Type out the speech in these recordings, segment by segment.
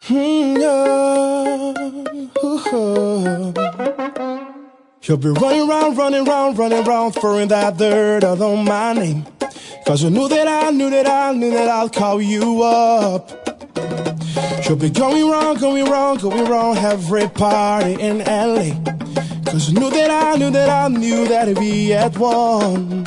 Yeah. You'll be running round, running round, running round, throwing that dirt out on my name. Cause you knew that I'd call you up. You'll be going wrong, going wrong, going wrong every party in LA. Cause you knew that I knew that we had won.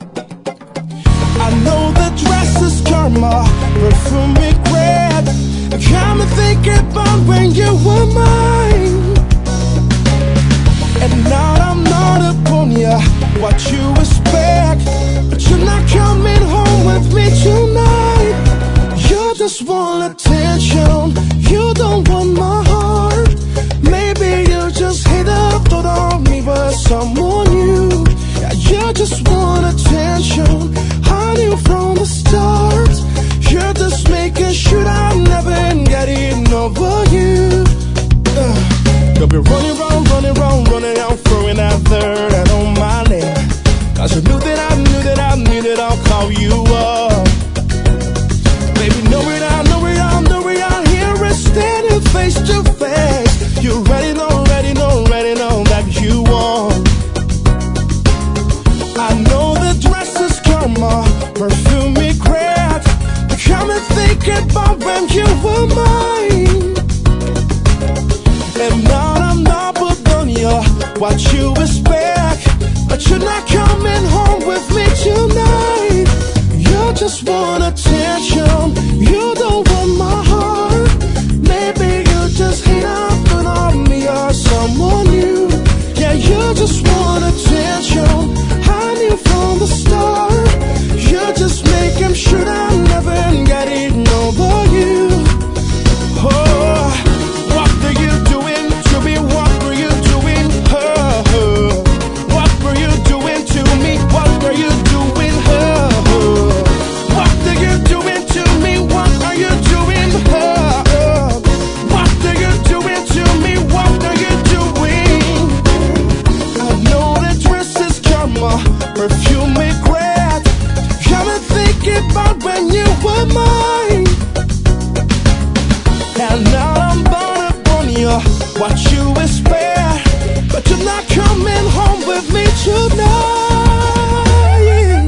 I know the dress is karma, perfume regret. Got me thinking about when you were mine. And now I'm not upon ya, what you expect. But you're not coming home with me tonight. You just want attention, you don't want my heart. Maybe you just hate the thought of me with someone new. Yeah, you just want attention, I knew from the start. You're just making sure I'm never getting over you. You'll be running round, running round, running out, throwing that dirt out on my name. Cause you knew that I'll call you up. Baby, know it out, here we're standing face to face. You already know that you want. I know the dress is karma, perfume regret. Come and think about when you were mine. And now I'm not put on you, what you expect. But you're not coming home with me tonight. You just want attention, you don't want my heart. Maybe you just hate up on me or someone new. Yeah, you just want attention, I knew from the start. You're just making sure I'm never getting over you. Oh, what are you doing to me? What were you doing? What were you doing to me? What were you doing? What are you doing to me? What are you doing? What are you doing to me? What are you doing? I know that dress is karma, perfume regret. Come and think about when you were mine. And now I'm born upon you, what you expect. But you're not coming home with me tonight.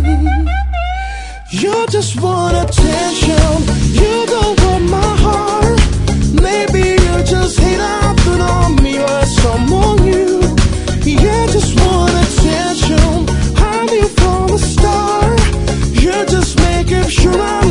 You just want attention, you don't want my heart. Maybe you just hate up on me or someone new. Yeah, just want attention, I knew from the start. You're just making sure